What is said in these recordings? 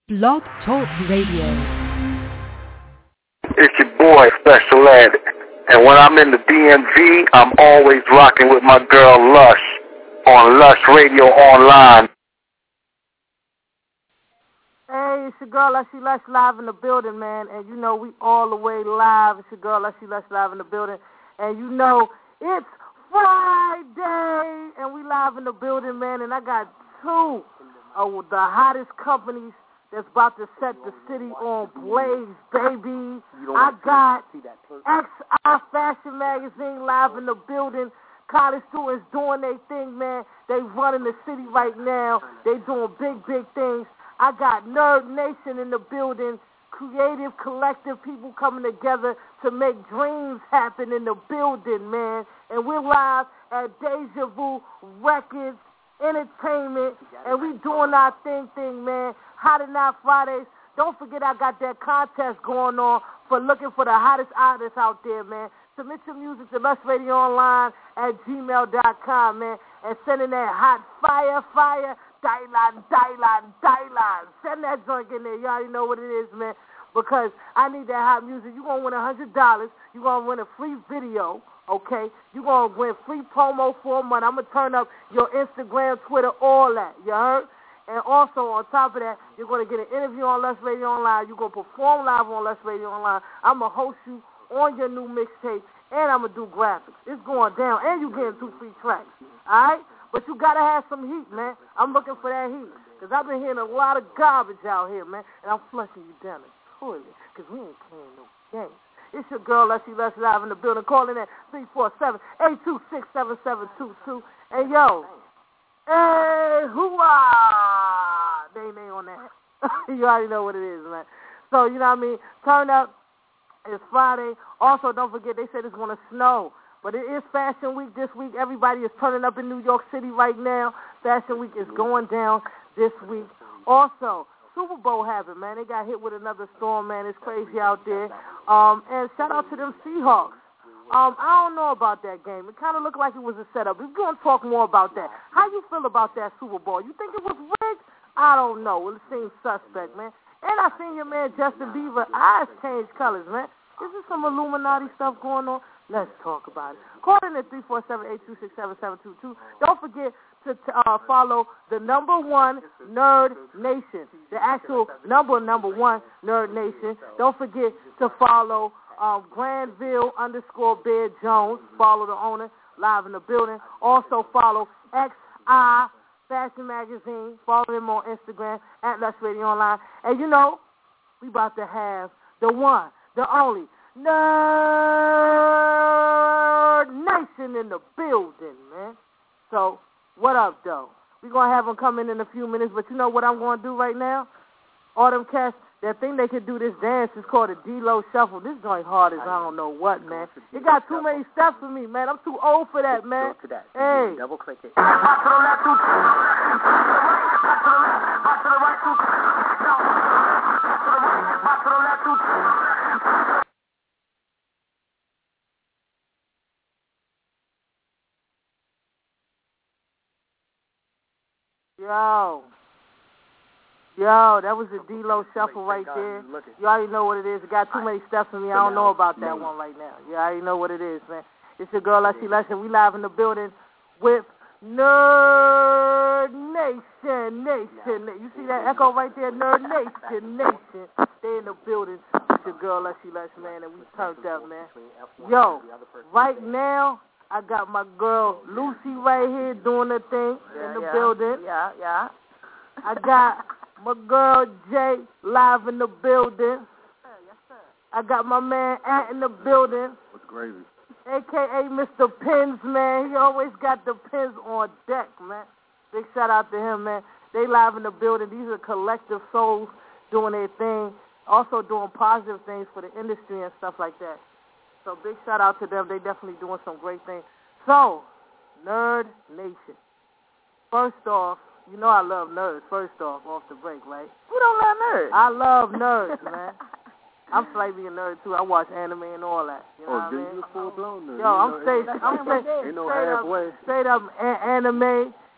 Blog Talk Radio. It's your boy, Special Ed. And when I'm in the DMV, I'm always rocking with my girl, Lush, on Lush Radio Online. Hey, it's your girl, Lushy Lush, live in the building, man. And you know we all the way live. It's your girl, Lushy Lush, live in the building. And you know it's Friday, and we live in the building, man. And I got two of the hottest companies that's about to set the city on blaze, baby. I got XI Fashion Magazine live in the building. College students doing their thing, man. They running the city right now. They doing big things. I got Nerd Nation in the building. Creative, collective people coming together to make dreams happen in the building, man. And we're live at Deja Vu Records Entertainment, and we doing our thing, man. Hot or Not Fridays. Don't forget I got that contest going on for looking for the hottest artists out there, man. Submit your music to lusradioonline@gmail.com, man, and send in that hot fire, Dylan. Send that joint in there. You already know what it is, man, because I need that hot music. You're going to win $100. You're going to win a free video, okay? You're going to win free promo for a month. I'm going to turn up your Instagram, Twitter, all that. You heard? And also, on top of that, you're going to get an interview on Lush Radio Online. You're going to perform live on Lush Radio Online. I'm going to host you on your new mixtape, and I'm going to do graphics. It's going down, and you're getting 2 free tracks, all right? But you got to have some heat, man. I'm looking for that heat, because I've been hearing a lot of garbage out here, man, and I'm flushing you down the toilet, because we ain't playing no games. It's your girl, Lushy Lush, live in the building, calling at 347-826-7722. And, yo, hey, hoo-ah! They ain't on that. You already know what it is, man. So, you know what I mean? Turn up. It's Friday. Also, don't forget, they said it's going to snow. But it is Fashion Week this week. Everybody is turning up in New York City right now. Fashion Week is going down this week. Also, Super Bowl happened, man. They got hit with another storm, man. It's crazy out there. And shout out to them Seahawks. I don't know about that game. It kind of looked like it was a setup. We're going to talk more about that. How you feel about that Super Bowl? You think it was rigged? I don't know. Well, it seems suspect, man. And I seen your man Justin Bieber eyes change colors, man. Is there some Illuminati stuff going on? Let's talk about it. Call in at 347-826-7722. Don't forget to follow the #1 Nerd Nation, the actual number one Nerd Nation. Don't forget to follow Granville _Bear Jones. Follow the owner, live in the building. Also follow XI Fashion Magazine. Follow them on Instagram at Lush Radio Online. And you know, we about to have the one, the only Nerd Nation in the building, man. So, what up, though? We're going to have them come in a few minutes, but you know what I'm going to do right now? All them cats that think they can do this dance is called a D-Lo Shuffle. This joint hard as I don't know what, man. It got too many steps for me, man. I'm too old for that, man. Go to that. Hey. Double click it. Yo, that was a D-Lo Shuffle right there. You already know what it is. It got too many steps for me. I don't know about that one right now. You already know what it is, man. It's your girl, Lushy Lush, and we live in the building with Nerd Nation. You see that echo right there? Nerd Nation. They in the building. It's your girl, Lushy Lush, man, and we turned up, man. Yo, right now, I got my girl Lucy right here doing her thing in the building. Yeah. I got my girl Jay live in the building. Yes, sir. I got my man Ant in the building. What's crazy? A.K.A. Mr. Pins, man. He always got the pins on deck, man. Big shout out to him, man. They live in the building. These are collective souls doing their thing. Also doing positive things for the industry and stuff like that. So big shout out to them. They definitely doing some great things. So, Nerd Nation. First off, you know I love nerds, first off the break, right? Who don't love nerds? I love nerds, man. I'm slightly a nerd, too. I watch anime and all that. You know what I mean? You a full-blown nerd. Yo, I'm straight Ain't no halfway. Straight up anime,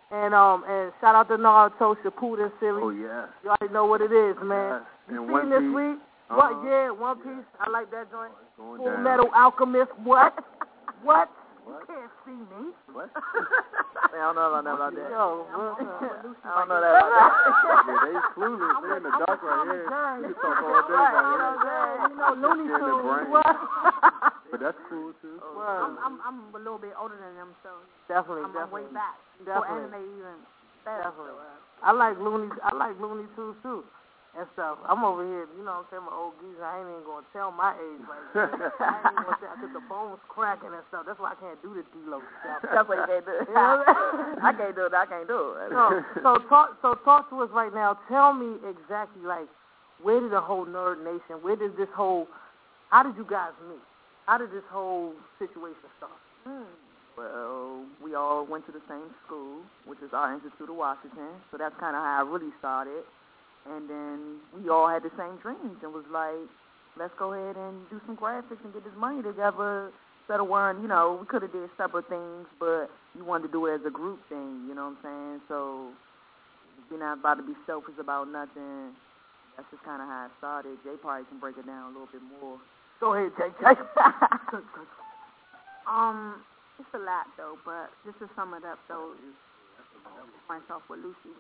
And shout out to Naruto Shippuden series. Oh, yeah. You already know what it is, man. Yes. You And seen One this Piece. week? What? Yeah, One Piece. I like that joint. Going Full down. Metal Alchemist. What? What? You What? can't see me. What? I don't know about that. Yo, I don't know that about that. Yeah, they clueless. They in the dark right here. We can talk all day about it. You know, Looney Get in the Tunes. brain. What? But that's cool, too. I'm a little bit older than them, so Definitely, I'm way definitely. back. Definitely. For anime even better. Definitely. I like Looney Tunes too and stuff. I'm over here, you know what I'm saying, my old geezer. I ain't even gonna tell my age right now. I ain't even gonna tell because the phone's cracking and stuff. That's why I can't do the D-Lo stuff. That's what you can't do. You know what I'm saying? I can't do it. I can't do it. So talk to us right now. Tell me exactly, like, where did the whole Nerd Nation, how did you guys meet? How did this whole situation start? Well, we all went to the same school, which is our Institute of Washington. So that's kind of how I really started. And then we all had the same dreams and was like, let's go ahead and do some graphics and get this money together. Instead of worrying, you know, we could have did separate things, but you wanted to do it as a group thing, you know what I'm saying? So we're not about to be selfish about nothing. That's just kind of how it started. Jay probably can break it down a little bit more. Go ahead, Jay. It's a lot though, but just to sum it up though, myself with Lucy.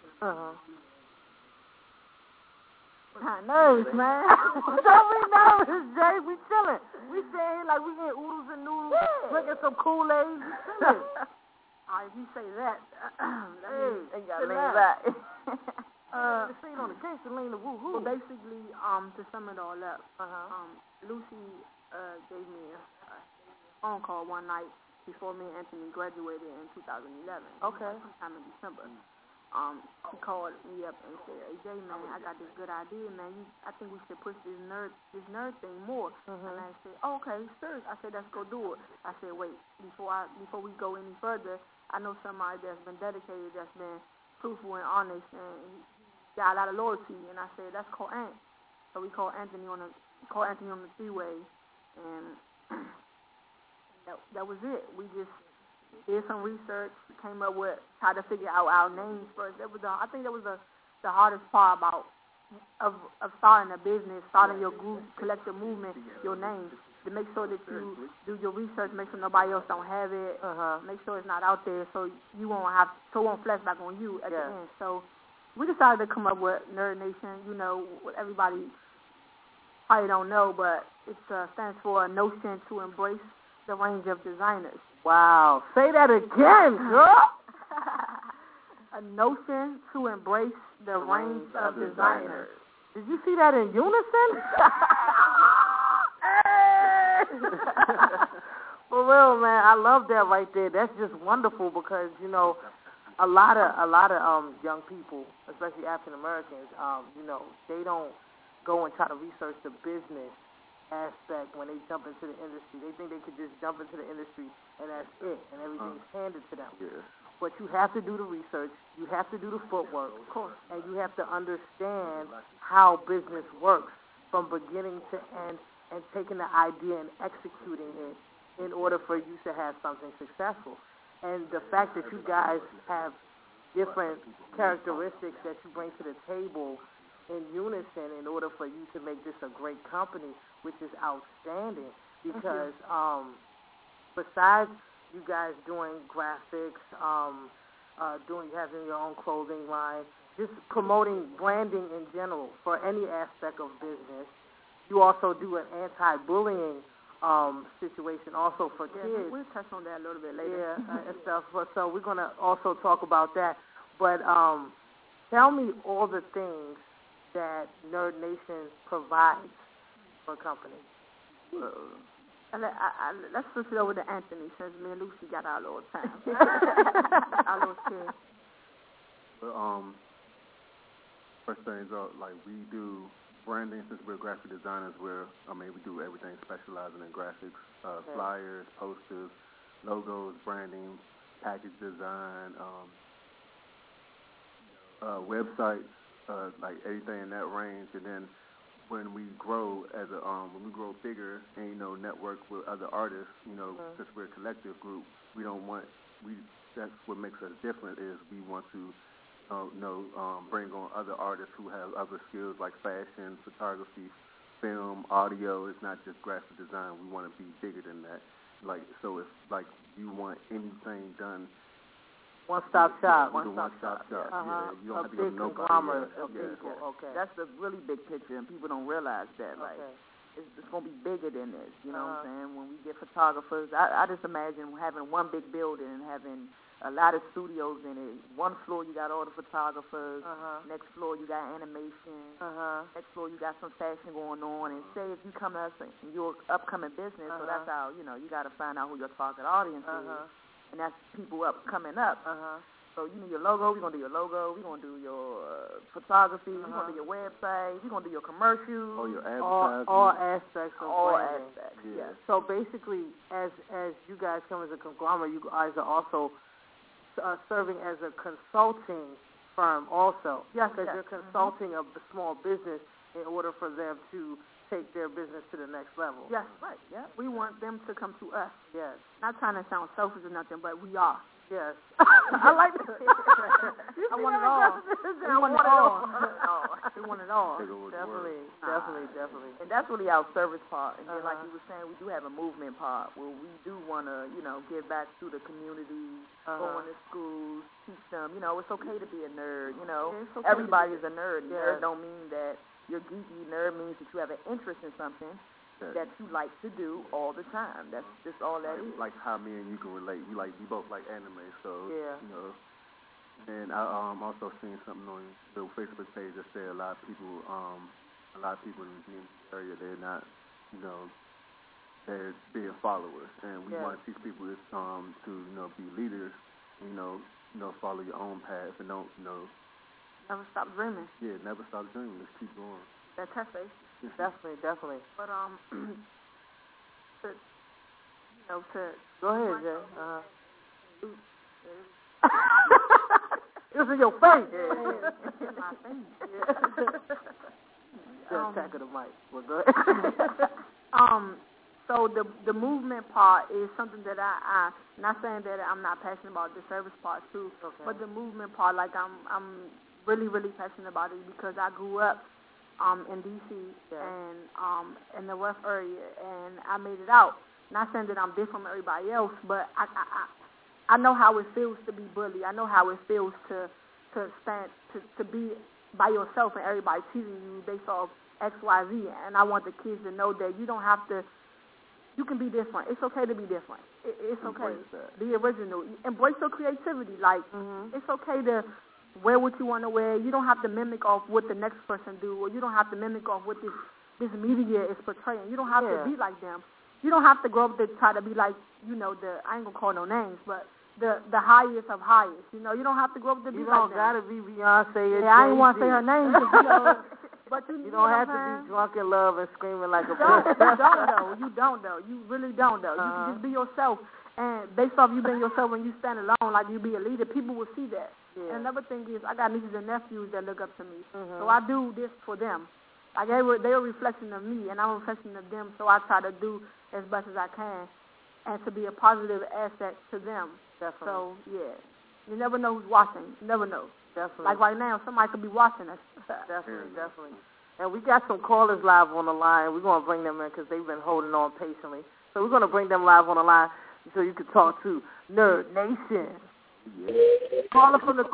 Kind of nervous, man. Don't be nervous, Jay. We chilling. We staying here like we eating oodles and noodles, drinking some Kool-Aid. We chilling. If you say that, You got to lean back. Say it on the gangster lane of woo-hoo. Well, basically, to sum it all up, Lucy gave me a phone call one night before me and Anthony graduated in 2011. Okay. Sometime in December. He called me up and said, "Hey Jay, man, I got this good idea, man. I think we should push this nerd thing more." And I said, "Oh, okay, sure." I said, "Let's go do it." I said, "Wait, before we go any further, I know somebody that's been dedicated, that's been truthful and honest, and he got a lot of loyalty." And I said, "Let's call Ant." So we called Anthony on the three-way, and that was it. We just did some research, came up with, tried to figure out our names first. I think that was the hardest part of starting a business, starting your group, collective movement, your name, to make sure that you do your research, make sure nobody else don't have it, make sure it's not out there, so it won't flash back on you at the end. So we decided to come up with Nerd Nation. You know, what everybody probably don't know, but it stands for a notion to embrace the range of designers. Wow. Say that again, girl. A notion to embrace the range of designers. Did you see that in unison? For real, man. I love that right there. That's just wonderful because, you know, a lot of young people, especially African Americans, you know, they don't go and try to research the business aspect when they jump into the industry. They think they could just jump into the industry and that's it, and everything's handed to them. Yeah. But you have to do the research, you have to do the footwork, of course, and you have to understand how business works from beginning to end and taking the idea and executing it in order for you to have something successful. And the fact that you guys have different characteristics that you bring to the table in unison in order for you to make this a great company, which is outstanding because besides you guys doing graphics, having your own clothing line, just promoting branding in general for any aspect of business, you also do an anti-bullying situation also for kids. We'll touch on that a little bit later. Yeah, and stuff. So we're going to also talk about that. But tell me all the things that Nerd Nation provides for a company. Let's switch it over to Anthony since me and Lucy got our little time. Our little kid. Well, first things up, like we do branding since we're graphic designers. We do everything specializing in graphics, flyers, posters, logos, branding, package design, websites. Like anything in that range, and then when we grow bigger and network with other artists, since we're a collective group, we that's what makes us different is we want to bring on other artists who have other skills like fashion, photography, film, audio. It's not just graphic design. We want to be bigger than that. Like, so if like you want anything done, one-stop shop. One-stop shop. Yeah, you don't have to go to nobody. Conglomerate of people. Okay. That's the really big picture, and people don't realize that. Like, it's going to be bigger than this. You know what I'm saying? When we get photographers, I just imagine having one big building and having a lot of studios in it. One floor you got all the photographers. Next floor you got animation. Next floor you got some fashion going on. And say if you come to us and you're upcoming business, so that's how, you got to find out who your target audience is. And that's people coming up. So you need your logo. We're going to do your logo. We're going to do your photography. We're going to do your website. We're going to do your commercials. Or your advertising. All aspects of all branding. Aspects, yeah. So basically, as you guys come as a conglomerate, you guys are also serving as a consulting firm also. Yes, because you're consulting of the small business in order for them to take their business to the next level. Yes, right. Yeah. We want them to come to us. Yes. Not trying to sound selfish or nothing, but we are. Yes. I like that. I want it all. I want it all. We want it all. Definitely. And that's really our service part. And then, like you were saying, we do have a movement part where we do want to, give back to the community, go into schools, teach them, it's okay to be a nerd. Okay Everybody's a nerd. Nerd don't mean that you're geeky. Nerd means that you have an interest in something that you like to do all the time. That's just all that is. Like how me and you can relate. We both like anime, so And I also seen something on the Facebook page that said a lot of people in the area, they're not, they're being followers, and we want to teach people to be leaders. Follow your own path and don't Never stop dreaming. Yeah, never stop dreaming. Just keep going. That's her face. Definitely. But to go ahead, Jay. It was in your face. It's in my face. Just tackle the mic. Well, go ahead. So the movement part is something that I not saying that I'm not passionate about the service part too, but the movement part, like I'm really, really passionate about it because I grew up in D.C. and in the West area, and I made it out. Not saying that I'm different from everybody else, but I know how it feels to be bullied. I know how it feels to stand to be by yourself and everybody treating you based off X, Y, Z. And I want the kids to know that you don't have to. You can be different. It's okay to be different. It's okay. Be original. Embrace your creativity. Like it's okay to wear what you want to wear. You don't have to mimic off what the next person do, or you don't have to mimic off what this media is portraying. You don't have to be like them. You don't have to grow up to try to be like, I ain't gonna call no names, but the highest of highest. You don't have to grow up to be like them. You don't gotta be Beyonce. I ain't want to say her name, but you don't have to be drunk in love and screaming like a bitch. You don't though. You really don't though. You can just be yourself, and based off you being yourself when you stand alone, like you be a leader, people will see that. Yeah. And another thing is, I got nieces and nephews that look up to me, so I do this for them. Like they're a reflection of me, and I'm a reflection of them. So I try to do as best as I can, and to be a positive asset to them. Definitely. So you never know who's watching. You never know. Definitely. Like right now, somebody could be watching us. Definitely. And we got some callers live on the line. We're going to bring them in because they've been holding on patiently. So we're going to bring them live on the line so you can talk to Nerd Nation. Yeah. Caller from the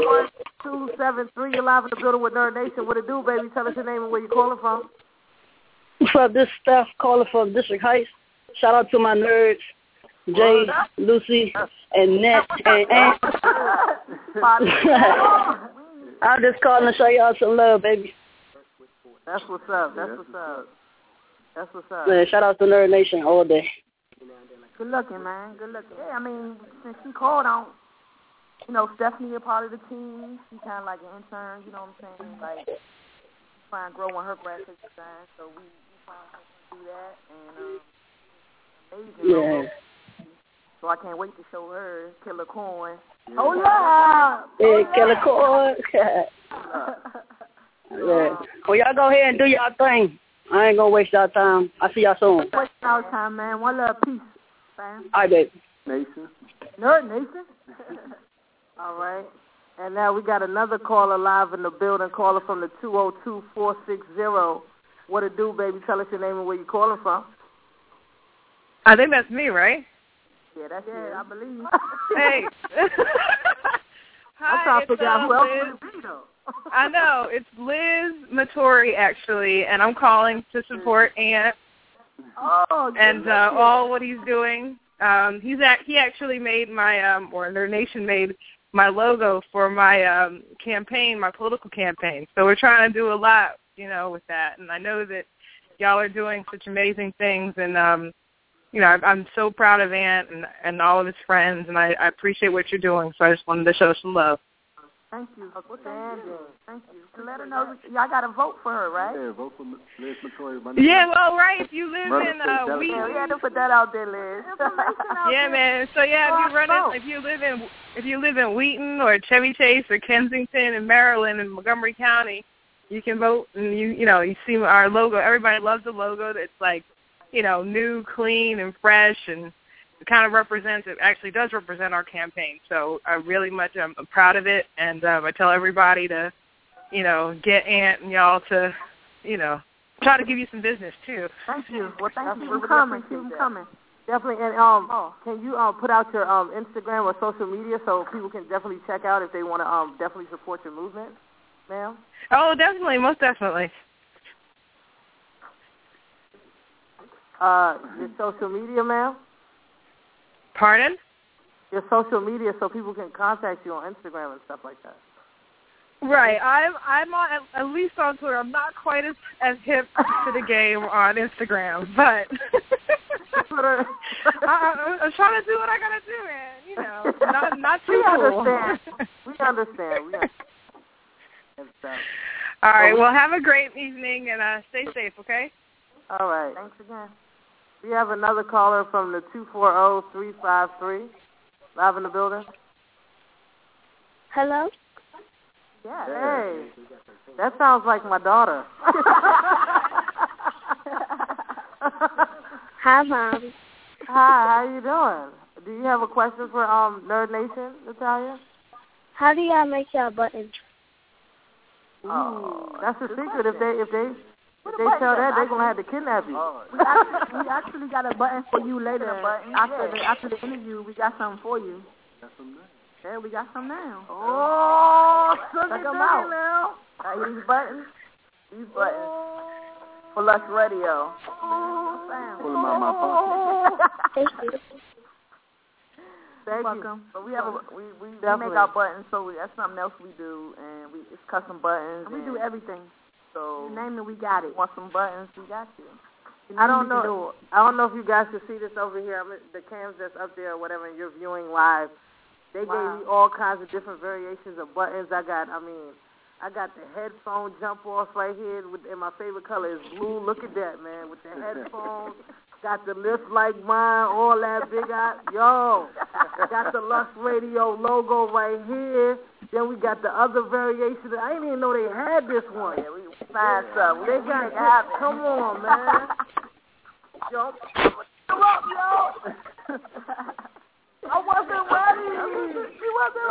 301-273. You're live in the building with Nerd Nation. What it do, baby? Tell us your name and where you're calling from. What's up? This is Steph calling from District Heights. Shout out to my nerds, Jay, Lucy, and Nat, and Ant. I'm just calling to show y'all some love, baby. That's what's up. That's what's up. Man, shout out to Nerd Nation all day. Good looking, man. Good looking. Yeah, I mean, since she called on, Stephanie a part of the team. She kind of like an intern, you know what I'm saying? Like, trying to grow on her graphic design. So we trying to do that. And amazing. Yeah. So I can't wait to show her Killer Corn. Hold up! Hey, Killer Corn. Yeah. Well, y'all go ahead and do y'all thing. I ain't gonna waste y'all time. I'll see y'all soon. Waste our time, man. One love, peace, fam. All right, baby. Nation. Nerd Nation. All right. And now we got another caller live in the building, caller from the 202-460. What it do, baby? Tell us your name and where you calling from. I think that's me, right? Yeah, that's it, I believe. Hey. I'm Hi, trying to figure out who else Liz. would it be, though. I know. It's Liz Mattori, actually, and I'm calling to support Ant and all what he's doing. He actually made my, or Nerd Nation made my logo for my campaign, my political campaign. So we're trying to do a lot, with that. And I know that y'all are doing such amazing things. And, I'm so proud of Ant and all of his friends, and I appreciate what you're doing. So I just wanted to show some love. Thank you. Thank you. To let her know, y'all got to vote for her, right? Yeah, vote for Liz Mattori. Yeah, well, right. If you live in we had to put that out there, Liz. Yeah, man. So yeah, if you live in Wheaton or Chevy Chase or Kensington and Maryland and Montgomery County, you can vote. And you see our logo. Everybody loves the logo. It's like, new, clean, and fresh, and it kind of represents. It actually does represent our campaign. So I really much I'm proud of it, and I tell everybody to, get Ant and y'all to, try to give you some business too. Thank you. Well, thank you for coming. Keep coming. Definitely. And can you put out your Instagram or social media so people can definitely check out if they want to definitely support your movement, ma'am? Oh, definitely, most definitely. Your social media, ma'am? Pardon? Your social media so people can contact you on Instagram and stuff like that. Right. I'm on, at least on Twitter. I'm not quite as hip to the game on Instagram, but I'm trying to do what I got to do, man. Not too cool. We understand. All right. Well, have a great evening and stay safe, okay? All right. Thanks again. We have another caller from the 240-353, live in the building. Hello? Yeah. Hey, that sounds like my daughter. Hi, Mom. Hi, how you doing? Do you have a question for Nerd Nation, Natalia? How do y'all make y'all buttons? Ooh, that's a secret. If they tell that, they're gonna have to kidnap you. We actually got a button for you later. After the interview, we got something for you. Yeah, we got some now. Oh, check them out now. These buttons for Lush Radio. Pull them out of my pocket. Thank you. Thank welcome. you. But we make our buttons, so that's something else we do, and it's custom buttons. And we do everything. So you name it, we got it. Want some buttons? We got you. I don't know if you guys can see this over here. The cams that's up there or whatever, and you're viewing live. They gave me all kinds of different variations of buttons. I got the headphone jump off right here, and my favorite color is blue. Look at that, man, with the headphones. Got the lift like mine, all that big eye. Yo, got the Lush Radio logo right here. Then we got the other variation. I didn't even know they had this one. Yeah, we find something. They got it. Come on, man. Jump up, yo. I wasn't ready. She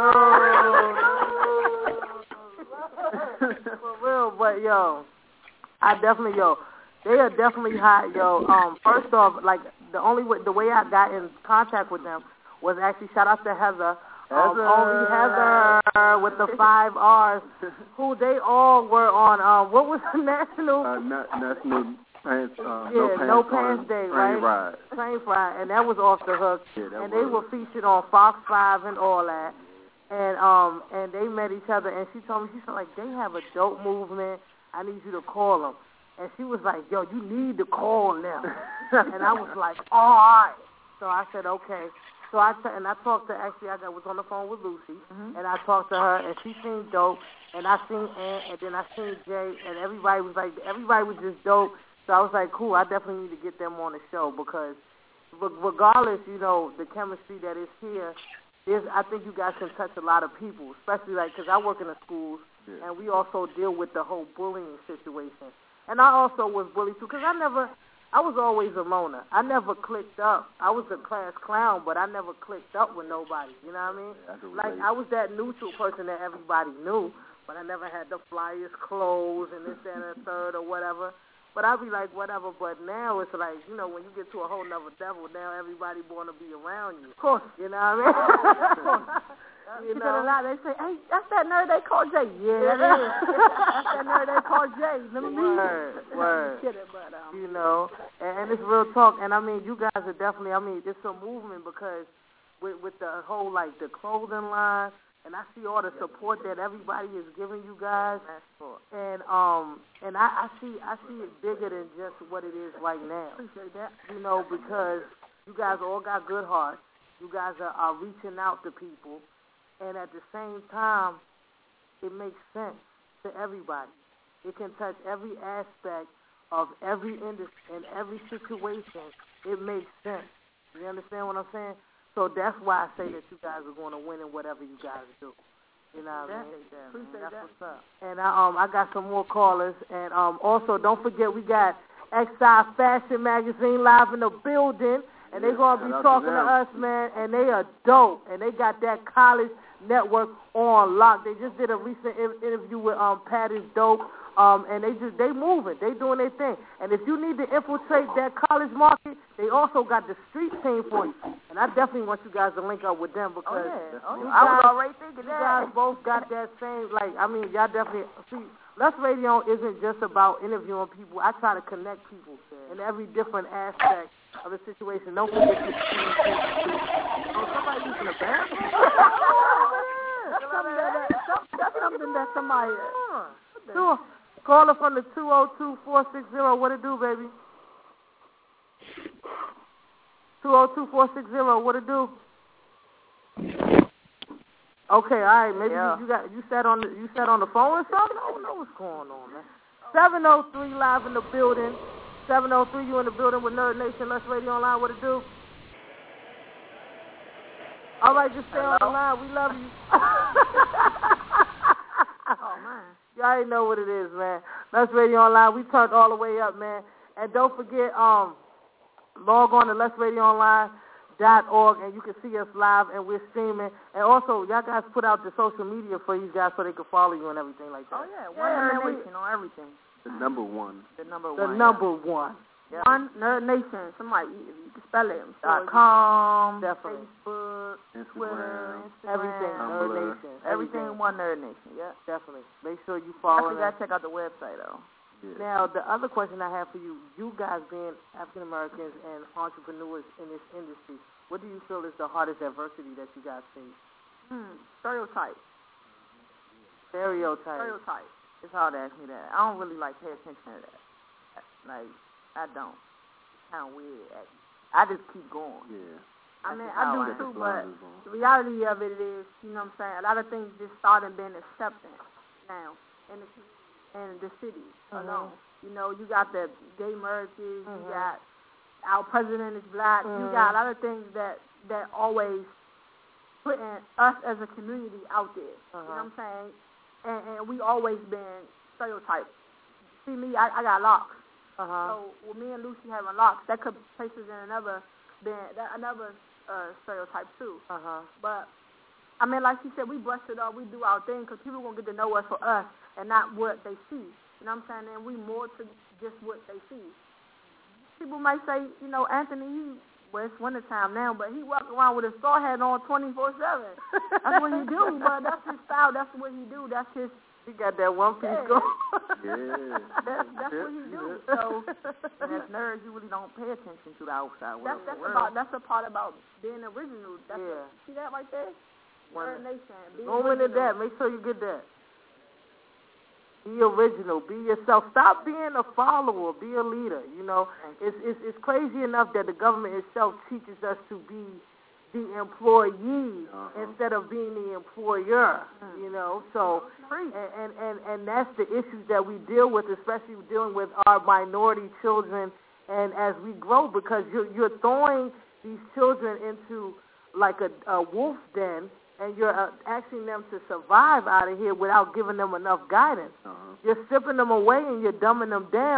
wasn't ready. For real, but yo, they are definitely hot, yo. First off, like the way I got in contact with them was actually shout out to Heather. Only Heather with the 5 R's, who they all were on. What was the national? National Pants. No Pants Day, right? Train Ride, and that was off the hook. Yeah, they were featured on Fox 5 and all that. And they met each other, and she told me, she said, like, they have a dope movement. I need you to call them. And she was like, yo, you need to call them. And I was like, all right. So I said, okay. So I talked to, actually, I was on the phone with Lucy, and I talked to her, and she seemed dope, and I seen Ant, and then I seen Jay, and everybody was just dope. So I was like, cool, I definitely need to get them on the show, because regardless, the chemistry that is here, I think you guys can touch a lot of people, especially because I work in the schools, and we also deal with the whole bullying situation. And I also was bullied too, because I I was always a loner. I never clicked up. I was a class clown, but I never clicked up with nobody. You know what I mean? Like, I was that neutral person that everybody knew, but I never had the flyest clothes and this, that, and the third or whatever. But I'd be like, whatever. But now it's like, you know, when you get to a whole nother level, now everybody want to be around you. Of course. You know what I mean? Of course. You know, know, a lot. They say, "Hey, that's that nerd they call Jay." Yeah, that is. That's that nerd they call Jay. Remember me? Word. Kidding, but you know, and it's real talk. And I mean, you guys are definitely. I mean, it's a movement because with the whole like the clothing line, and I see all the support that everybody is giving you guys. And I see it bigger than just what it is right now. Appreciate that. You know, because you guys all got good hearts. You guys are reaching out to people. And at the same time, it makes sense to everybody. It can touch every aspect of every industry and every situation. It makes sense. You understand what I'm saying? So that's why I say that you guys are going to win in whatever you guys do. You know what I mean? Appreciate that. What's up. And I got some more callers. And also, don't forget, we got XI Fashion Magazine live in the building. And they're going to be talking to us, man. And they are dope. And they got that college network on lock. They just did a recent interview with Patty's Dope, and they moving, they doing their thing. And if you need to infiltrate that college market, they also got the street team for you. And I definitely want you guys to link up with them because I was already thinking that. You guys both got that same, like, I mean, y'all definitely see. Lust Radio isn't just about interviewing people. I try to connect people in every different aspect of the situation. Don't forget to somebody using a bathroom. That's something that somebody. Caller from the 202-460. What it do, baby? 202-460. What it do? Okay, all right. Maybe you sat on the phone or something. I don't know what's going on, man. 703 live in the building. 703, you in the building with Nerd Nation, Lust Radio Online. What it do? All right, just stay on the line. We love you. Oh, man. You already know what it is, man. Lust Radio Online. We turned all the way up, man. And don't forget, log on to lustradioonline.org, and you can see us live, and we're streaming. And also, y'all guys put out the social media for you guys so they can follow you and everything like that. Oh, yeah. Nerd Nation on everything. The number one. The number one. Yeah. One Nerd Nation. Somebody, you can spell it. .com, definitely. Facebook, Twitter, Instagram, everything. Nerd Nation. Everything one Nerd Nation. Yeah, definitely. Make sure you follow. You gotta check out the website though. Yeah. Now, the other question I have for you, you guys being African Americans and entrepreneurs in this industry, what do you feel is the hardest adversity that you guys face? Stereotype. Stereotype. It's hard to ask me that. I don't really pay attention to that. Like, I don't. It's kind of weird. I just keep going. Yeah. I mean, I do too, but the reality of it is, you know what I'm saying, a lot of things just started being accepted now in the city alone. You know, you got the gay marriages, you got our president is black, you got a lot of things that always putting us as a community out there. You know what I'm saying? And we always been stereotyped. See me, I got locks. So with me and Lucy having locks, that could place us in another stereotype too. But I mean, like you said, we brush it off, we do our thing because people gonna get to know us for us and not what they see. You know what I'm saying? And we more to just what they see. People might say, you know, Anthony, well, it's wintertime now, but he walk around with his straw hat on 24/7. That's what he do, but that's his style. That's what he do. That's his. He got that one piece going. Yeah. That's what he do. So, and as nerds, you really don't pay attention to the outside world. That's a part about being original. See that right there? Nerd Nation. Go into that. Make sure you get that. Be original. Be yourself. Stop being a follower. Be a leader. You know, it's crazy enough that the government itself teaches us to be the employee instead of being the employer. You know, so and that's the issues that we deal with, especially dealing with our minority children, and as we grow, because you're throwing these children into like a wolf den. And you're asking them to survive out of here without giving them enough guidance. You're stripping them away and you're dumbing them down,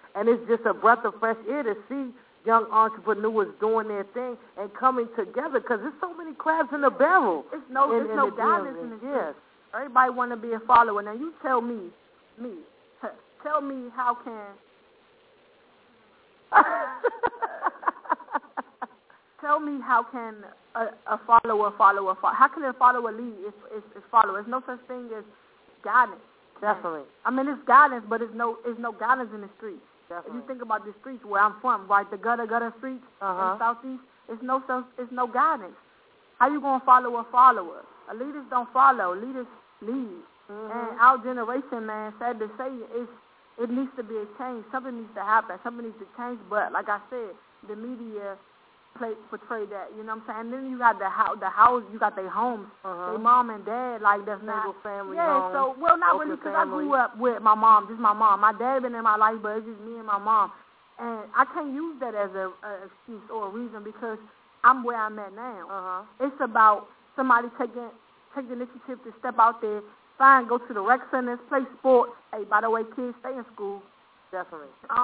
And it's just a breath of fresh air to see young entrepreneurs doing their thing and coming together because there's so many crabs in the barrel. There's no guidance in the street. Yes. Everybody want to be a follower. Now you tell me how can tell me how can a follower follow? How can a follower lead? It's follow. There's no such thing as guidance. Definitely. I mean, it's guidance, but it's no guidance in the streets. Definitely. If you think about the streets where I'm from, right, the gutter streets in Southeast, it's no guidance. How you gonna follow a follower? Leaders don't follow. Leaders lead. And our generation, man, sad to say, it needs to be a change. Something needs to happen. Something needs to change. But like I said, the media portray that. You know what I'm saying? And then you got the house. You got their homes. Their mom and dad, like that's single not family. Yeah. Homes, So not really because I grew up with my mom. Just my mom. My dad been in my life, but it's just me and my mom. And I can't use that as a excuse or a reason because I'm where I'm at now. It's about somebody take the initiative to step out there, go to the rec centers, play sports. Hey, by the way, kids, stay in school. Definitely.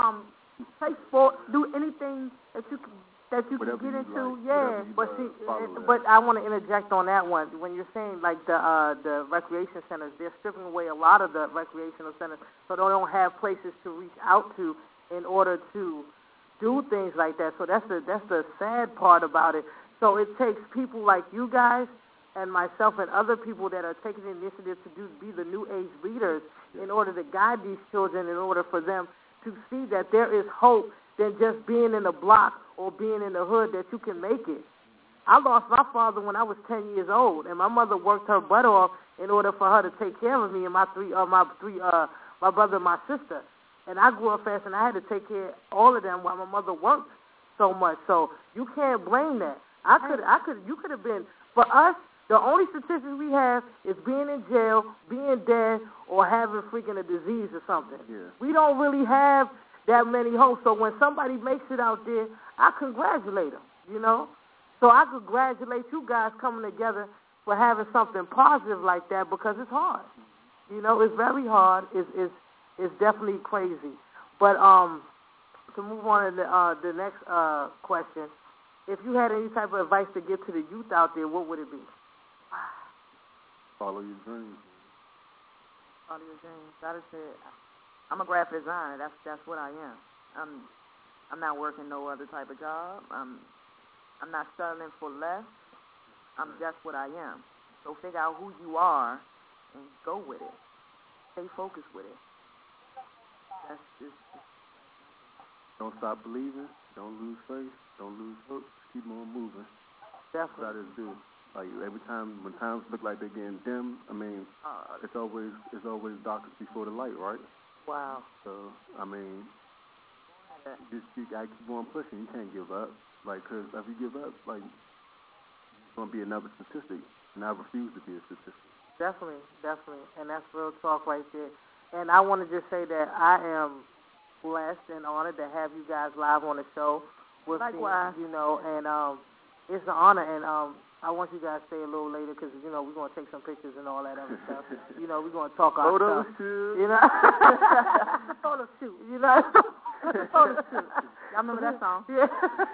Play sports, do anything that you can get into. But see, but I want to interject on that one. When you're saying like the recreation centers, they're stripping away a lot of the recreational centers, so they don't have places to reach out to in order to do things like that. So that's the sad part about it. So it takes people like you guys and myself and other people that are taking the initiative to be the new age leaders in order to guide these children, in order for them to see that there is hope than just being in a block or being in the hood, that you can make it. I lost my father when I was 10 years old, and my mother worked her butt off in order for her to take care of me and my brother and my sister. And I grew up fast, and I had to take care of all of them while my mother worked so much. So you can't blame that. You could have been. For us, the only statistics we have is being in jail, being dead, or having freaking a disease or something. Yeah. We don't really have that many hopes. So when somebody makes it out there, I congratulate them, you know. So I congratulate you guys coming together for having something positive like that because it's hard. You know, it's very hard. It's definitely crazy. But to move on to the next question, if you had any type of advice to give to the youth out there, what would it be? Follow your dreams. Follow your dreams. That is it. I'm a graphic designer. That's what I am. I'm not working no other type of job. I'm not settling for less. I'm just what I am. So figure out who you are and go with it. Stay focused with it. That's just. Don't stop believing. Don't lose faith. Don't lose hope. Just keep on moving. That's what I just do. Like every time when times look like they're getting dim, I mean, it's always darkest before the light, right? Wow. So I mean, you gotta keep on pushing. You can't give up. Like, cause if you give up, like, it's gonna be another statistic, and I refuse to be a statistic. Definitely, and that's real talk right there. And I want to just say that I am blessed and honored to have you guys live on the show with Likewise. me, you know, and it's an honor, and I want you guys to stay a little later because, you know, we're going to take some pictures and all that other stuff. You know, we're going to talk our photo stuff. shoot. You know? Photo shoot. You know? Photo shoot. Y'all remember that song? Yeah.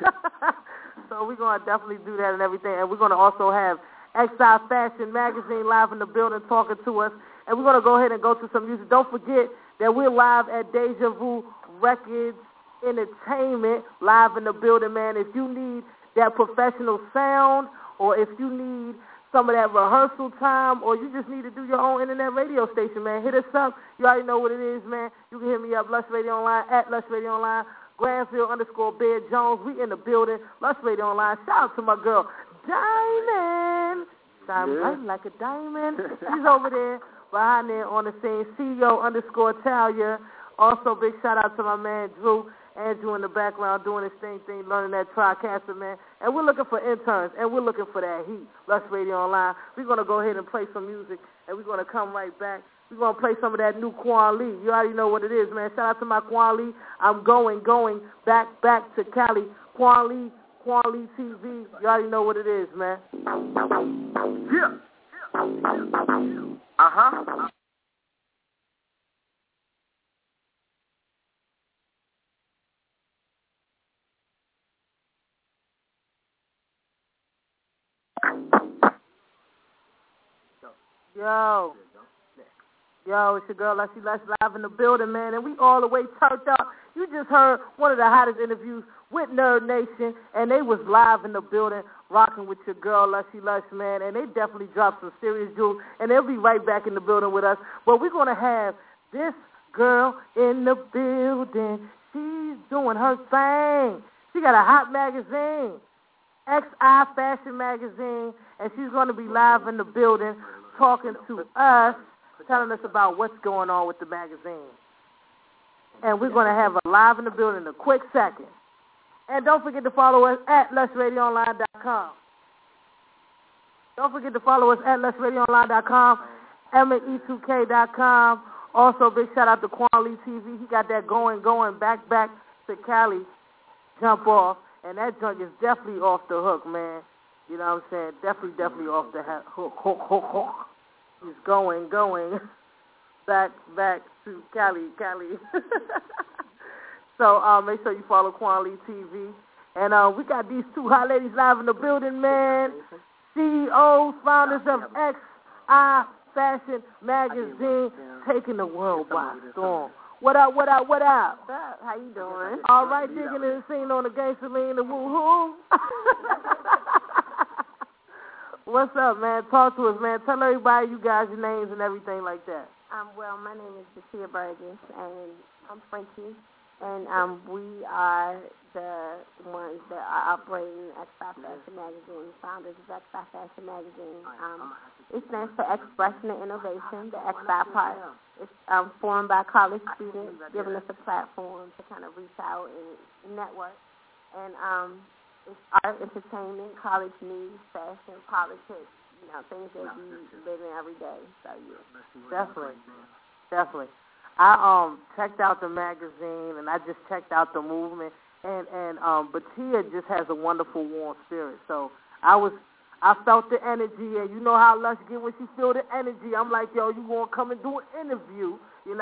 So we're going to definitely do that and everything. And we're going to also have Exile Fashion Magazine live in the building talking to us. And we're going to go ahead and go to some music. Don't forget that we're live at Deja Vu Records Entertainment, live in the building, man. If you need that professional sound, or if you need some of that rehearsal time, or you just need to do your own internet radio station, man, hit us up. You already know what it is, man. You can hit me up, Lush Radio Online, at Lush Radio Online, Granfield_Bear Jones. We in the building, Lush Radio Online. Shout out to my girl, Diamond. Shine bright like a diamond. She's over there, behind there on the scene, CEO_Talia. Also, big shout out to my man, Andrew in the background doing his thing, learning that TriCaster, man. And we're looking for interns, and we're looking for that heat. Lush Radio Online. We're going to go ahead and play some music, and we're going to come right back. We're going to play some of that new Quan Lee. You already know what it is, man. Shout out to my Quan Lee. I'm going back to Cali. Quan Lee TV. You already know what it is, man. Yeah. Uh-huh. Yo, it's your girl, Lushy Lush, live in the building, man, and we all the way turned up. You just heard one of the hottest interviews with Nerd Nation, and they was live in the building, rocking with your girl, Lushy Lush, man, and they definitely dropped some serious jewels, and they'll be right back in the building with us. But we're going to have this girl in the building. She's doing her thing. She got a hot magazine, XI Fashion Magazine, and she's going to be live in the building talking to us, telling us about what's going on with the magazine. And we're going to have her live in the building in a quick second. And don't forget to follow us at LushRadioOnline.com. Don't forget to follow us at LushRadioOnline.com, ME2K.com. Also, big shout out to Quan Lee TV. He got that going, back to Cali, jump off. And that junk is definitely off the hook, man. You know what I'm saying? Definitely off the hook. He's going back to Cali. So make sure you follow Quan Lee TV. And we got these two hot ladies live in the building, man. CEOs, founders of XI Fashion Magazine, taking the world by storm. What up? How you doing? All right, digging in the scene on the gangster lean, the woo-hoo. What's up, man? Talk to us, man. Tell everybody you guys your names and everything like that. Well, my name is Bashir Burgess, and I'm Frenchie, and we are the ones that are operating XI Fashion Magazine, founders of XI Fashion Magazine. It stands for Expression and Innovation, the XI part. It's formed by college students, giving us a platform to kind of reach out and network. And it's art, entertainment, college news, fashion, politics, things that we live in every day. So, yeah. Definitely. I checked out the magazine, and I just checked out the movement. And Batia just has a wonderful, warm spirit. So I felt the energy, and you know how Lush get when she feel the energy. I'm like, yo, you want to come and do an interview,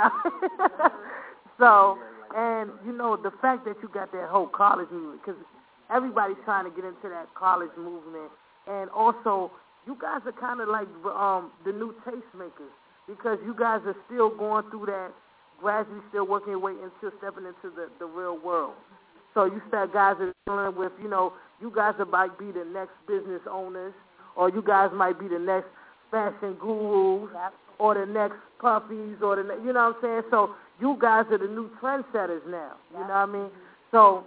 So, and, the fact that you got that whole college movement, because everybody's trying to get into that college movement. And also, you guys are kind of like the new tastemakers, because you guys are still going through that, gradually still working your way into stepping into the real world. So you start guys are dealing with, you guys might be the next business owners, or you guys might be the next fashion gurus, or the next puppies, or you know what I'm saying? So you guys are the new trendsetters now, you know what I mean? So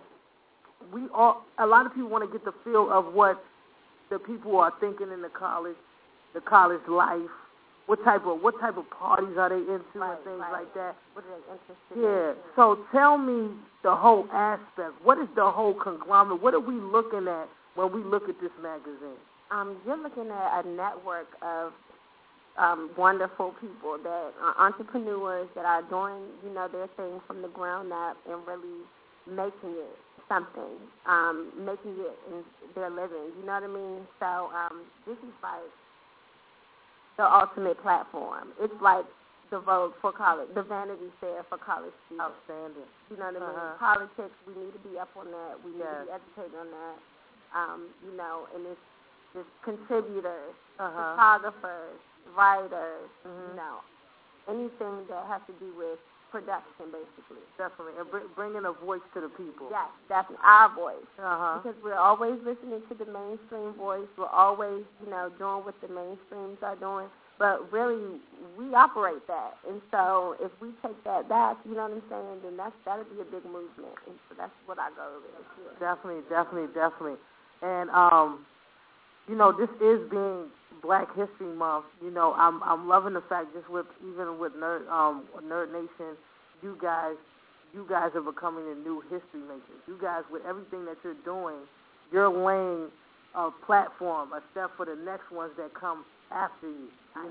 a lot of people want to get the feel of what the people are thinking in the college life. What type of parties are they into and things like that? What are they interested in? Yeah. So tell me the whole aspect. What is the whole conglomerate? What are we looking at when we look at this magazine? You're looking at a network of wonderful people that are entrepreneurs that are doing, their thing from the ground up and really making it something, making it in their living. You know what I mean? So this is like the ultimate platform. It's like the Vogue for college, the Vanity Fair for college students. Outstanding. You know what I mean? Politics, we need to be up on that. We need to be educated on that. And it's just contributors, photographers, writers, anything that has to do with production, basically. Definitely. And bringing a voice to the people. Yes, definitely. Our voice. Because we're always listening to the mainstream voice. We're always, doing what the mainstreams are doing. But really, we operate that. And so if we take that back, you know what I'm saying, then that'll be a big movement. And so that's what our goal is. Yeah. Definitely. And, this is being Black History Month. I'm loving the fact just even with Nerd Nation, you guys are becoming the new history makers. You guys, with everything that you're doing, you're laying a platform, a step for the next ones that come after you.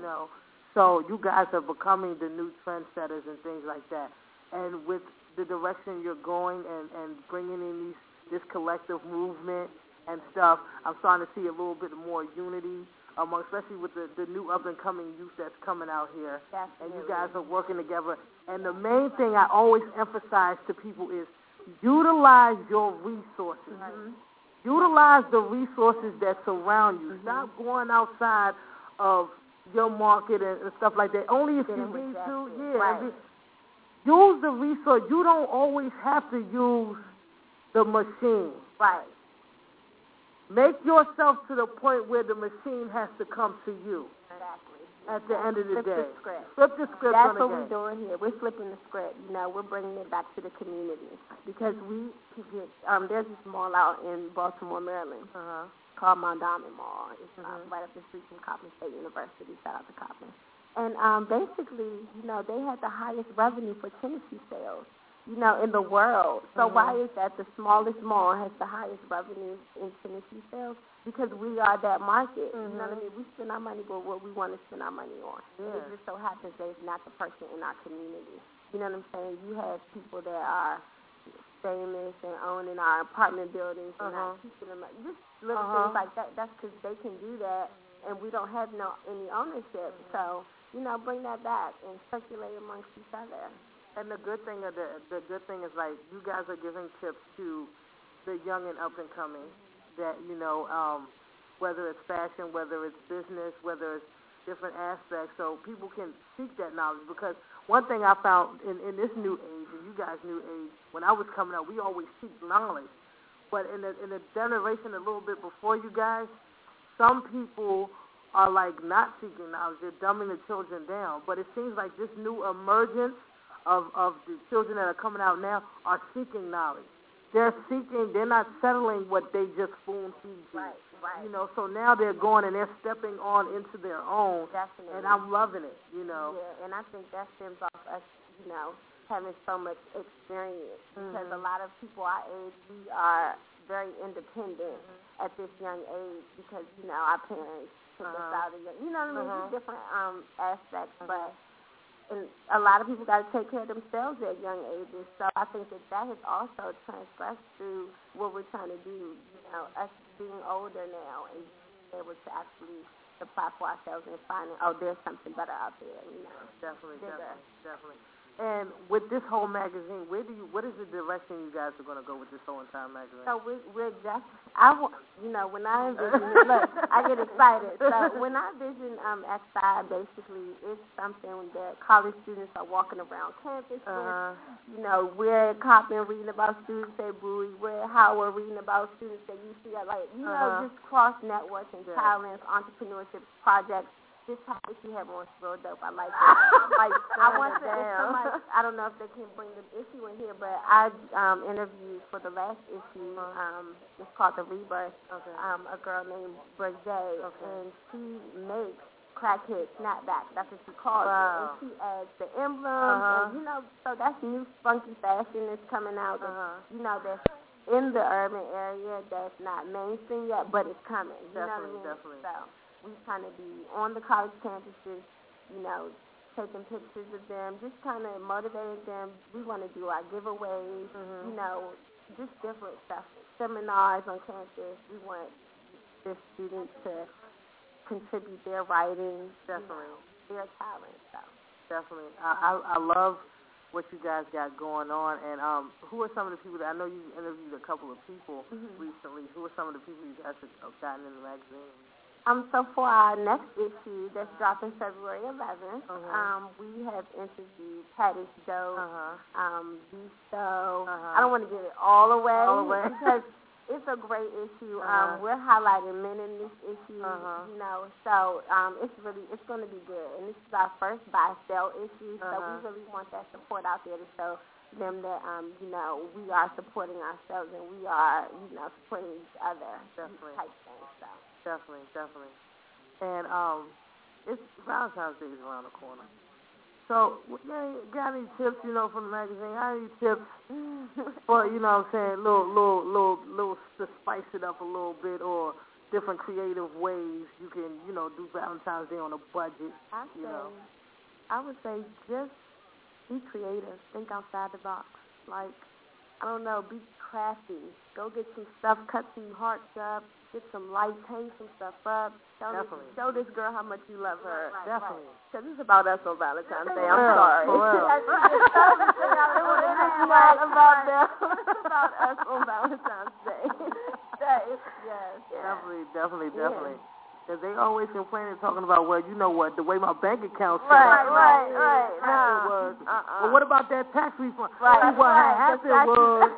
So you guys are becoming the new trendsetters and things like that. And with the direction you're going and bringing in this collective movement and stuff, I'm starting to see a little bit more unity especially with the new up-and-coming youth that's coming out here. Definitely. And you guys are working together. And the main thing I always emphasize to people is utilize your resources. Mm-hmm. Utilize the resources that surround you. Stop going outside of your market and stuff like that. Only if you need to. Yeah. Right. Use the resource. You don't always have to use the machine. Right. Make yourself to the point where the machine has to come to you. Exactly. At the end of the day. Flip the script. That's what we're doing here. We're flipping the script. We're bringing it back to the community because there's this mall out in Baltimore, Maryland, called Mondawmin Mall. It's right up the street from Coppin State University. Shout out to Coppin. And basically, they had the highest revenue for Tennessee sales, in the world. So why is that the smallest mall has the highest revenue in Tennessee sales? Because we are that market. You know what I mean? We spend our money on what we want to spend our money on. Yeah. It just so happens that it's not the person in our community. You know what I'm saying? You have people that are famous and owning our apartment buildings and not keeping them up. Just little things like that. That's because they can do that, and we don't have any ownership. So, bring that back and circulate amongst each other. And the good thing is like you guys are giving tips to the young and up and coming. That whether it's fashion, whether it's business, whether it's different aspects, so people can seek that knowledge. Because one thing I found in this new age, and you guys' new age, when I was coming up, we always seek knowledge. But in the generation a little bit before you guys, some people are like not seeking knowledge; they're dumbing the children down. But it seems like this new emergence of the children that are coming out now are seeking knowledge. They're not settling what they just spoon feed you. Right. So now they're going and they're stepping on into their own. Definitely. And I'm loving it, Yeah, and I think that stems off us, having so much experience. Because a lot of people our age, we are very independent at this young age because, our parents took us out of just different aspects. But and a lot of people got to take care of themselves at young ages. So I think that has also transgressed through what we're trying to do, us being older now and being able to actually supply for ourselves and finding, there's something better out there, Definitely. And with this whole magazine, what is the direction you guys are going to go with this whole entire magazine? So we're just, when I envision it, look, I get excited. So when I envision X-Side, basically, it's something that college students are walking around campus with. We're at Coppin reading about students at Bowie. We're at Howard reading about students at UCLA. Just cross-networking, talents, entrepreneurship projects. This topic you have on is real dope. I like it. I want to, I don't know if they can bring the issue in here, but I interviewed for the last issue. It's called The Rebirth. A girl named Brigade, and she makes crackhead snapbacks. That's what she calls it. And she adds the emblems, and so that's new funky fashion that's coming out. That's, that's in the urban area. That's not mainstream yet, but it's coming. Definitely. So we kind of be on the college campuses, taking pictures of them, just kind of motivating them. We want to do our giveaways, just different stuff, seminars on campus. We want the students to contribute their writing, their talent. So. Definitely. I love what you guys got going on. And who are some of the people that I know you interviewed a couple of people recently? Who are some of the people you guys have gotten in the magazine? So for our next issue that's dropping February 11th, we have interviewed Patty Doe, Besto. I don't want to get it all away because it's a great issue. We're highlighting men in this issue, so it's going to be good. And this is our first buy-sell issue, so we really want that support out there to show them that, we are supporting ourselves and we are, supporting each other. Definitely. Type thing, so. Definitely. And it's Valentine's Day is around the corner. So, got any tips, from the magazine? Got any tips for, little to spice it up a little bit, or different creative ways you can, do Valentine's Day on a budget? I would say just be creative. Think outside the box. Be crafty. Go get some stuff, cut some hearts up, get some lights, hang some stuff up. Show this girl how much you love her. Definitely. Because it's about us on Valentine's Day. I'm sorry. It's about us on Valentine's Day. Yes. Definitely. Because they always complaining, talking about, well, you know what, the way my bank account set Right. Afterwards. But what about that tax refund? Right. See, what had happened was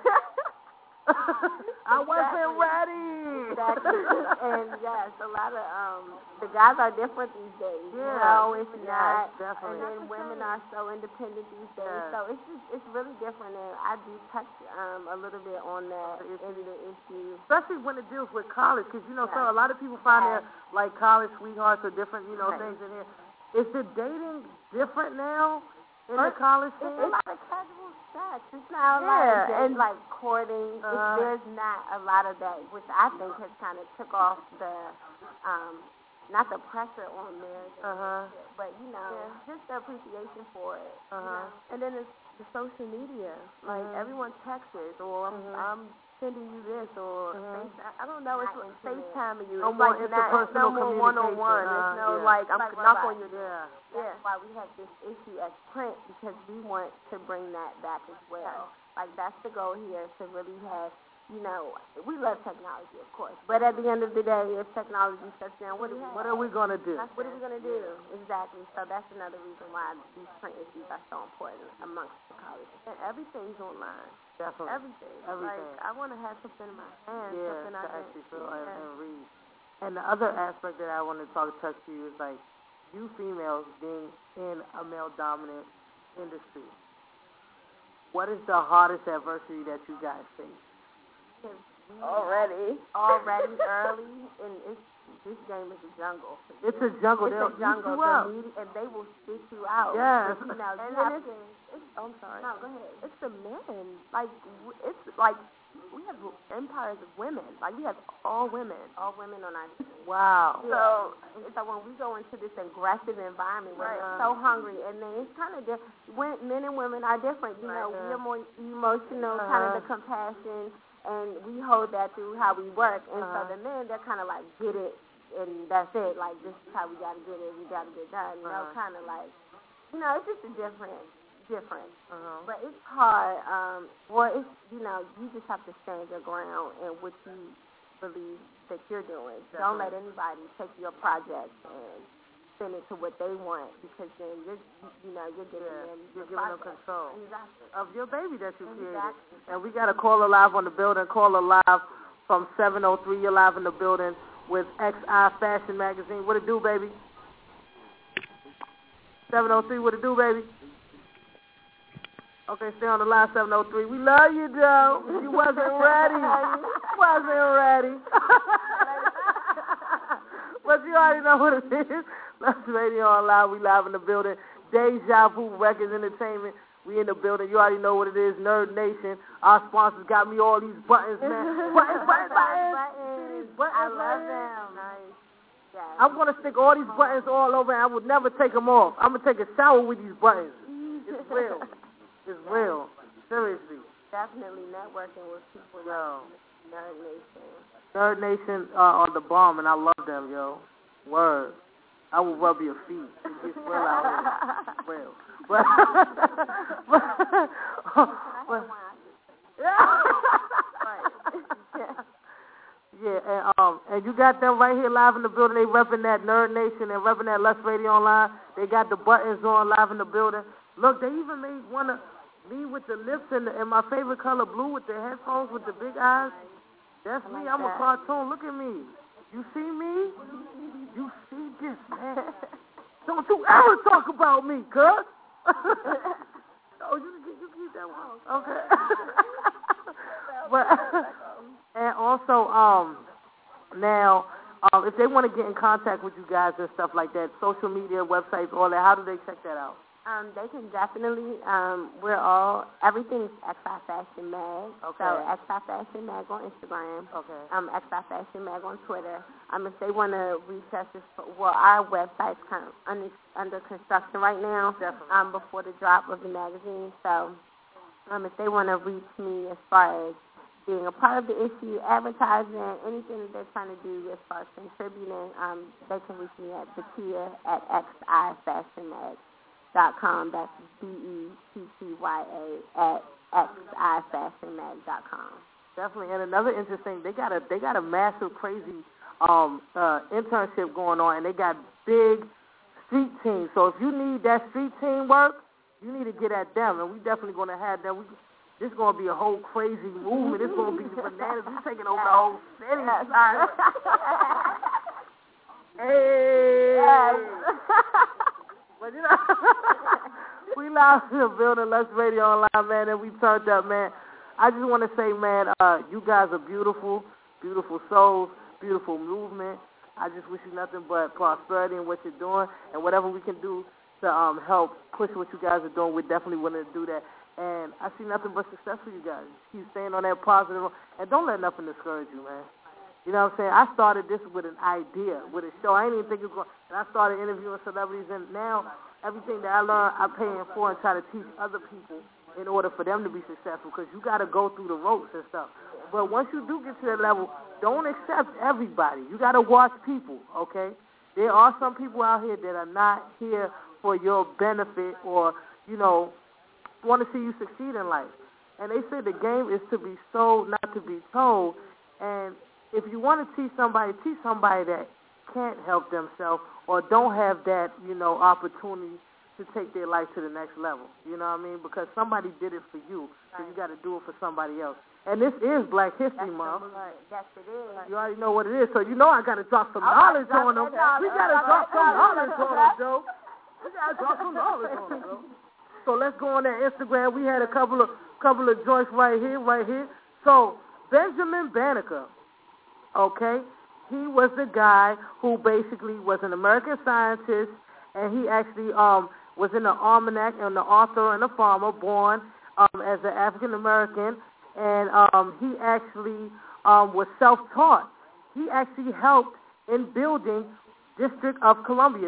I Exactly. wasn't ready. Exactly. And yes, a lot of the guys are different these days. Yeah. You know, it's not. Definitely. And then women are so independent these days. Yeah. So it's really different. And I do touch a little bit on that in the issue. Especially when it deals with college, because, you know, so a lot of people find their, like, college sweethearts or different, you know, things in here. Is the dating different now in the college scene? It's a lot of casual sex. It's not a lot of dating, like courting. There's not a lot of that, which I think has kind of took off the, not the pressure on marriage, but, you know, just the appreciation for it. You know? And then it's the social media. Like, everyone texts, or I'm sending you this, or I don't know, it's FaceTiming you. No It's more like interpersonal no more communication. one-on-one. It's no, like, I'm Like, knock on your door. Yeah. That's why we have this issue as print, because we want to bring that back as well. Like, that's the goal here, to really have, you know, we love technology, of course, but at the end of the day, if technology shuts down, what are we going to do? What are we going to do? Exactly. So that's another reason why these print issues are so important amongst the college. And everything's online. Definitely. Everything. Like, I want to have something in my hand, something I can actually feel and read. And the other aspect that I want to touch to you is, like, you females being in a male-dominant industry. What is the hardest adversity that you guys face? Already early, and this game is a jungle. It's a jungle. It's a jungle. And they will spit you out. Yes. You know, I'm sorry. No, go ahead. It's the men. Like, it's like we have empires of women. Like, we have all women on our team. Wow. So when we go into this aggressive environment where they're so hungry, and then it's kind of different. Men and women are different. You know, we are more emotional, kind of the compassion. And we hold that through how we work. And so the men, they're kind of like, get it, and that's it. Like, this is how we got to get it. We got to get done. You know, kind of like, you know, it's just a different. But it's hard. It's, you know, you just have to stand your ground in what you believe that you're doing. Definitely. Don't let anybody take your project and send it to what they want, because then you're giving them control exactly of your baby that you created. Exactly. And we got a caller live on the building. Caller live from 703. You're live in the building with XI Fashion Magazine. What it do, baby? 703. What it do, baby? Okay, stay on the line, 703. We love you, Joe. You wasn't ready. But you already know what it is. Lux Radio Online. We live in the building. Deja Vu Records Entertainment. We in the building. You already know what it is. Nerd Nation. Our sponsors got me all these buttons, man. buttons. See these buttons? I love them. Nice. Yes. I'm going to stick all these buttons all over, and I would never take them off. I'm going to take a shower with these buttons. It's real. It's real. Seriously. Definitely networking with people like Nerd Nation. Nerd Nation are the bomb, and I love them, yo. Word. I will rub your feet. It's real out here. Real. And you got them right here live in the building. They repping that Nerd Nation and repping that Lux Radio Online. They got the buttons on live in the building. Look, they even made one of me with the lips and my favorite color blue with the headphones with the big eyes. That's me. I'm a cartoon. Look at me. You see me? You see this, man? Don't you ever talk about me, cuz. Oh, you keep that one. Okay. But and also, now, if they want to get in contact with you guys and stuff like that, social media, websites, all that, how do they check that out? They can definitely, everything's XI Fashion Mag. Okay. So XI Fashion Mag on Instagram. Okay. XI Fashion Mag on Twitter. If they want to reach us, our website's kind of under construction right now. Definitely. Before the drop of the magazine. So, if they want to reach me as far as being a part of the issue, advertising, anything that they're trying to do as far as contributing, they can reach me at Bettia at XIFashionMag.com. That's BETTYA at XIFashionMag.com. Definitely. And another interesting, they got a massive, crazy internship going on, and they got big street teams. So if you need that street team work, you need to get at them, and we definitely going to have them. This is going to be a whole crazy movement. It's going to be bananas. We're taking over the whole city. Hey. But, you know, we live in the building, Lush Radio Online, man, and we turned up, man. I just want to say, man, you guys are beautiful, beautiful souls, beautiful movement. I just wish you nothing but prosperity in what you're doing, and whatever we can do to help push what you guys are doing, we're definitely willing to do that. And I see nothing but success for you guys. Keep staying on that positive, and don't let nothing discourage you, man. You know what I'm saying? I started this with an idea, with a show. I didn't even think it was going. And I started interviewing celebrities, and now everything that I learned, I'm paying for and try to teach other people in order for them to be successful, because you got to go through the ropes and stuff. But once you do get to that level, don't accept everybody. You got to watch people, okay? There are some people out here that are not here for your benefit or, you know, want to see you succeed in life. And they say the game is to be sold, not to be told. And if you want to teach somebody that can't help themselves or don't have that, you know, opportunity to take their life to the next level. You know what I mean? Because somebody did it for you, so you got to do it for somebody else. And this is Black History Month. Yes, it is. You already know what it is, so you know I got to drop some knowledge on them. We got to drop some knowledge on them, Joe. We got to drop some knowledge on them, Joe. So let's go on that Instagram. We had a couple of joints right here. So Benjamin Banneker, okay, he was the guy who basically was an American scientist, and he actually was in the almanac and the author and the farmer, born as an African American, and he actually was self-taught. He actually helped in building the District of Columbia,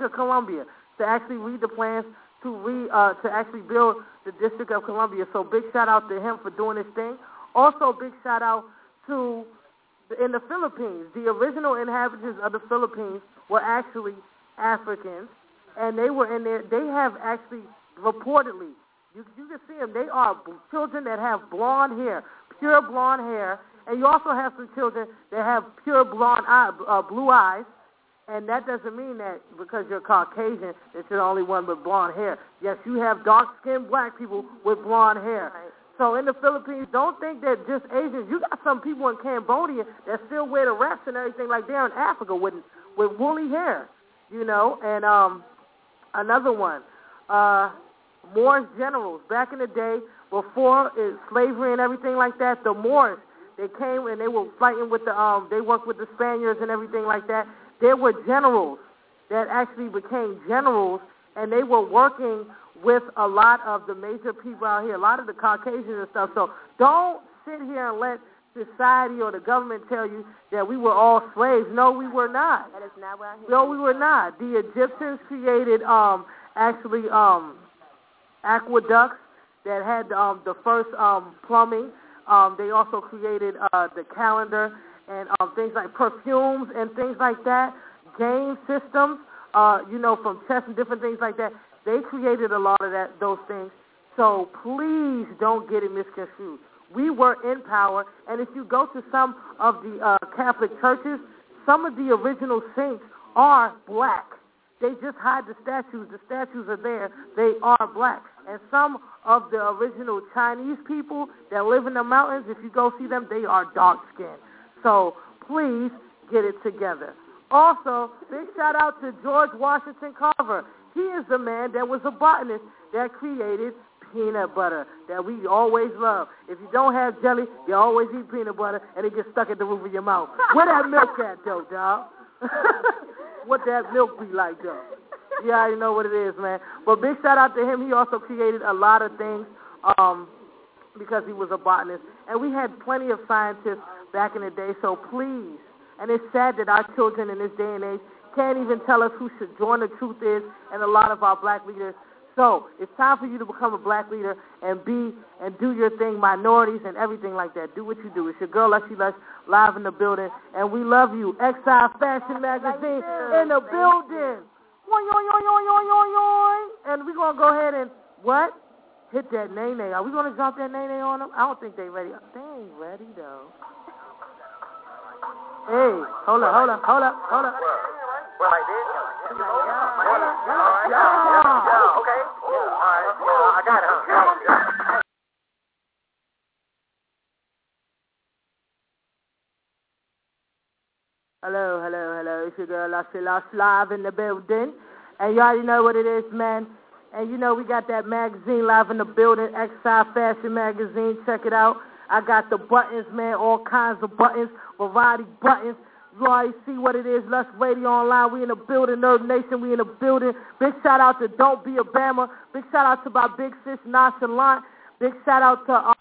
to actually read the plans to actually build the District of Columbia. So big shout out to him for doing this thing. Also big shout out to in the Philippines. The original inhabitants of the Philippines were actually Africans, and they were in there. They have actually reportedly, you can see them, they are children that have blonde hair, pure blonde hair, and you also have some children that have pure blue eyes. And that doesn't mean that because you're Caucasian that you're the only one with blonde hair. Yes, you have dark-skinned black people with blonde hair. Right. So in the Philippines, don't think that just Asians. You got some people in Cambodia that still wear the wraps and everything like they're in Africa with woolly hair, you know. And another one, Moorish generals. Back in the day, before slavery and everything like that, the Moors, they came and they were fighting with they worked with the Spaniards and everything like that. There were generals that actually became generals, and they were working with a lot of the major people out here, a lot of the Caucasians and stuff. So don't sit here and let society or the government tell you that we were all slaves. No, we were not. That is not what I hear. No, we were not. The Egyptians created aqueducts that had the first plumbing. They also created the calendar and things like perfumes and things like that, game systems, from chess and different things like that. They created a lot of those things. So please don't get it misconstrued. We were in power, and if you go to some of the Catholic churches, some of the original saints are black. They just hide the statues. The statues are there. They are black. And some of the original Chinese people that live in the mountains, if you go see them, they are dark-skinned. So please get it together. Also, big shout-out to George Washington Carver. He is the man that was a botanist that created peanut butter that we always love. If you don't have jelly, you always eat peanut butter, and it gets stuck at the roof of your mouth. Where that milk at, though, dog? What that milk be like, though? You already know what it is, man. But big shout-out to him. He also created a lot of things because he was a botanist. And we had plenty of scientists back in the day, so please, and it's sad that our children in this day and age can't even tell us who should join the Truth Is and a lot of our black leaders. So it's time for you to become a black leader and do your thing, minorities and everything like that. Do what you do. It's your girl, Lushy Lush, live in the building, and we love you. Exile Fashion Magazine in the building. And we're going to go ahead and, hit that nay-nay. Are we going to drop that nay-nay on them? I don't think they're ready. They ain't ready, though. Hey, hold up. Well, like this. Yeah. Okay. All right. I got it. Hello. It's your girl, Lusty Lush, live in the building. And you already know what it is, man. And you know we got that magazine live in the building, Exile Fashion Magazine. Check it out. I got the buttons, man, all kinds of buttons, variety buttons. You already see what it is, Lush Radio Online. We in the building, Nerd Nation, we in the building. Big shout out to Don't Be a Bama. Big shout out to my big sis, Nonchalant. Big shout out to,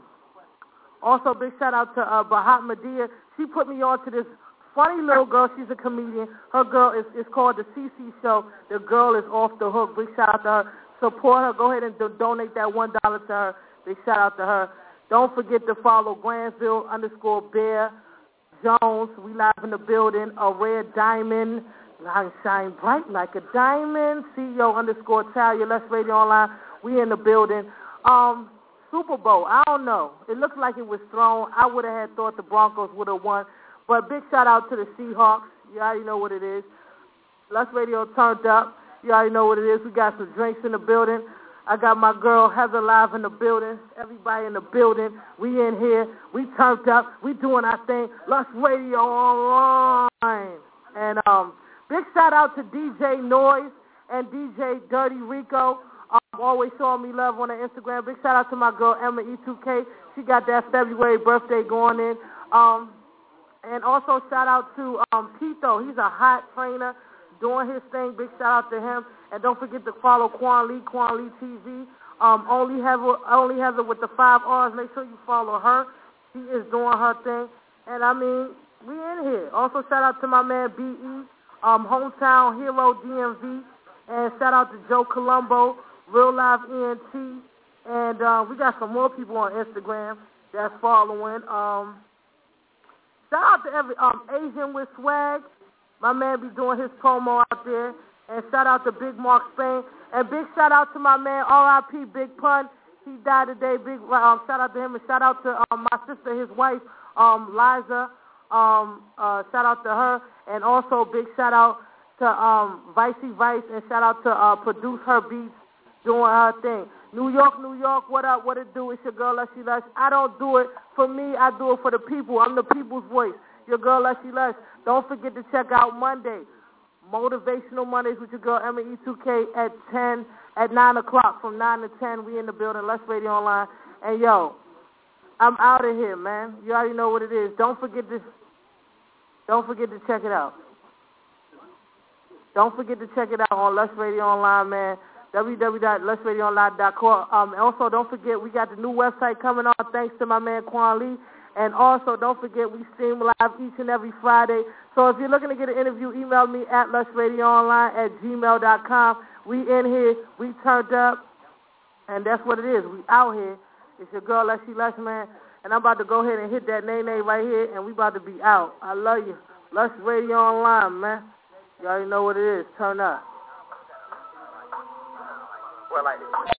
also big shout out to Bahat Madea. She put me on to this funny little girl. She's a comedian. Her girl is called the CC Show. The girl is off the hook. Big shout out to her. Support her. Go ahead and donate that $1 to her. Big shout out to her. Don't forget to follow Granville_Bear Jones. We live in the building. A Red Diamond. Shine bright like a diamond. CEO_Talia. Let's Radio Online. We in the building. Super Bowl. I don't know. It looks like it was thrown. I would have thought the Broncos would have won. But big shout out to the Seahawks. You already know what it is. Let's Radio turned up. You already know what it is. We got some drinks in the building. I got my girl Heather live in the building. Everybody in the building. We in here. We turned up. We doing our thing. Let's Radio Online. And big shout out to DJ Noise and DJ Dirty Rico. Always showing me love on the Instagram. Big shout out to my girl Emma E2K. She got that February birthday going in. And also shout out to Pito. He's a hot trainer doing his thing. Big shout out to him. And don't forget to follow Quan Lee TV. Only Heather with the 5 R's. Make sure you follow her. She is doing her thing. And I mean, we in here. Also shout out to my man B.E., Hometown Hero DMV. And shout out to Joe Colombo, Real Live ENT. And we got some more people on Instagram that's following. Shout out to every Asian with swag. My man be doing his promo out there. And shout out to Big Mark Spain. And big shout out to my man R.I.P. Big Pun. He died today. Big shout out to him. And shout out to my sister, his wife, Liza. Shout out to her. And also big shout out to Vicey Vice. And shout out to Produce Her Beats doing her thing. New York, what up? What it do? It's your girl, Lushy Lush. I don't do it for me. I do it for the people. I'm the people's voice. Your girl, Lushy Lush. Don't forget to check out Monday. Motivational Mondays with your girl, Emma E2K at 9 o'clock. From 9 to 10, we in the building. Let's Radio Online. And, yo, I'm out of here, man. You already know what it is. Don't forget to check it out. Don't forget to check it out on Let's Radio Online, man. www.letsradioonline.com. Also, don't forget, we got the new website coming on, thanks to my man Quan Lee. And also, don't forget, we stream live each and every Friday. So if you're looking to get an interview, email me at letsradioonline@gmail.com. We in here, we turned up, and that's what it is. We out here. It's your girl, Lushy Lush, man. And I'm about to go ahead and hit that nay-nay right here, and we about to be out. I love you. Lush Radio Online, man. You already know what it is. Turn up. Well, like this.